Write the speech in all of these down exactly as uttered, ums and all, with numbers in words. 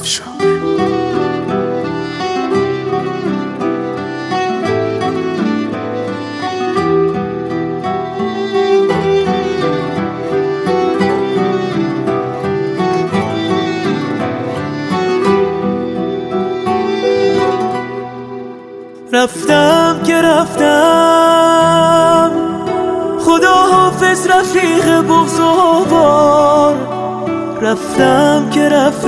افشانه. رفتم که رفتم، خدا حافظ رفیق بغض و بار. رفتم که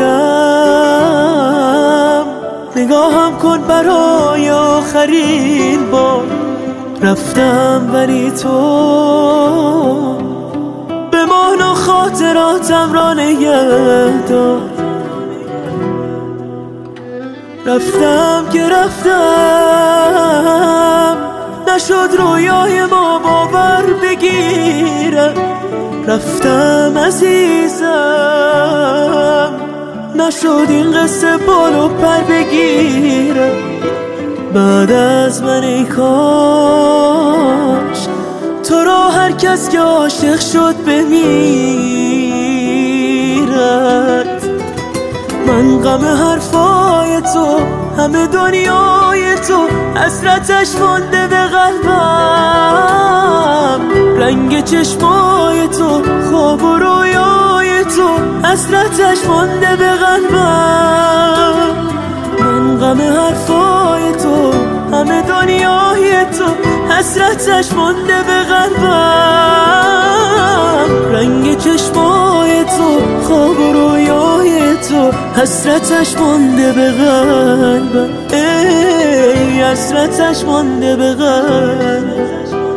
رفتم، نگاهم کن برای آخرین بار. رفتم ولی تو بمان و خاطراتم را نگه دار. رفتم که رفتم، نشد رویای ما باور بگیره. رفتم عزیزم، نشد این قصه بال و پر بگیره. بعد از من ای کاش تو را هر کس که عاشق شد بمیرد. من غم حرفای تو، همه دنیای تو، حسرتش مانده به قلبم. رنگ چشمای تو، خواب و رویای تو، حسرتش مانده به قلبم. من غم حرفای تو، همه دنیای تو، حسرتش مانده به قلبم. رنگ چشمای تو، خواب و رویای تو، حسرتش مانده به قلبم. ای حسرتش مانده به قلبم.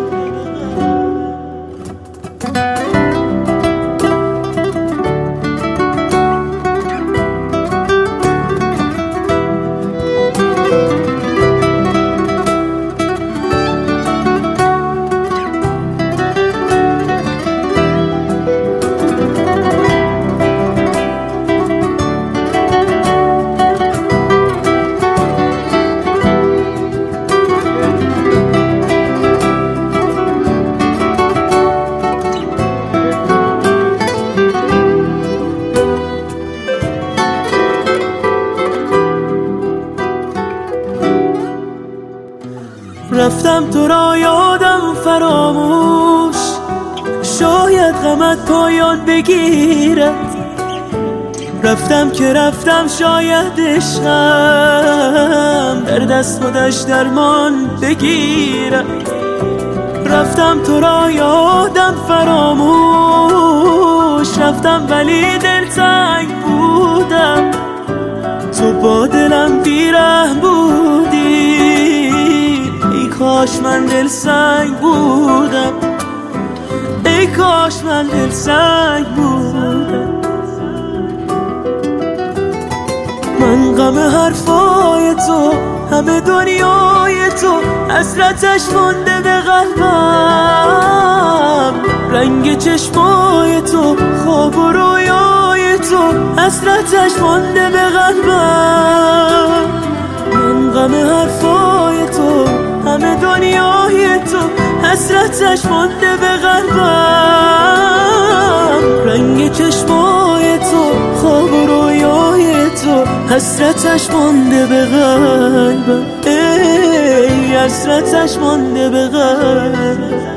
رفتم تو را یادم فراموش، شاید غمت پایان بگیرد. رفتم که رفتم، شاید عشقم در دست خودش درمان بگیرد. رفتم تو را یادم فراموش، رفتم ولی دلتنگ بودم. تو با دلم بیره بودی، ای کاش من دل سنگ بودم. ای کاش من دل سنگ بودم. من غم حرفای تو، همه دنیای تو، حسرتش مانده به قلبم. رنگ چشمای تو، خواب و رویای تو، حسرتش مانده به قلبم. من غم حرفای تو، همه دنیای تو، حسرتش مانده به قلبم. رنگ چشمای تو، خواب و رویای تو، حسرتش مانده به قلبم. ای حسرتش مانده به قلبم.